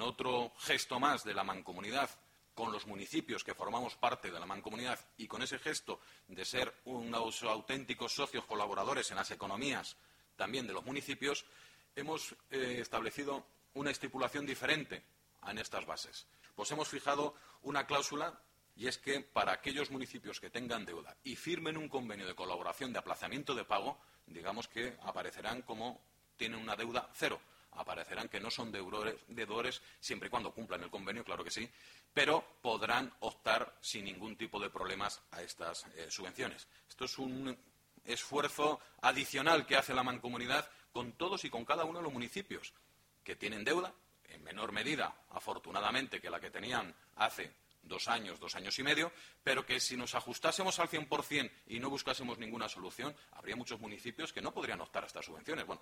otro gesto más de la mancomunidad con los municipios que formamos parte de la mancomunidad y con ese gesto de ser unos auténticos socios colaboradores en las economías también de los municipios, hemos establecido una estipulación diferente en estas bases. Pues hemos fijado una cláusula, y es que para aquellos municipios que tengan deuda y firmen un convenio de colaboración de aplazamiento de pago, digamos que aparecerán como tienen una deuda cero. Aparecerán que no son deudores siempre y cuando cumplan el convenio, claro que sí, pero podrán optar sin ningún tipo de problemas a estas subvenciones. Esto es un esfuerzo adicional que hace la mancomunidad con todos y con cada uno de los municipios que tienen deuda, en menor medida, afortunadamente, que la que tenían hace 2 años, 2 años y medio, pero que si nos ajustásemos al 100% y no buscásemos ninguna solución, habría muchos municipios que no podrían optar a estas subvenciones. Bueno,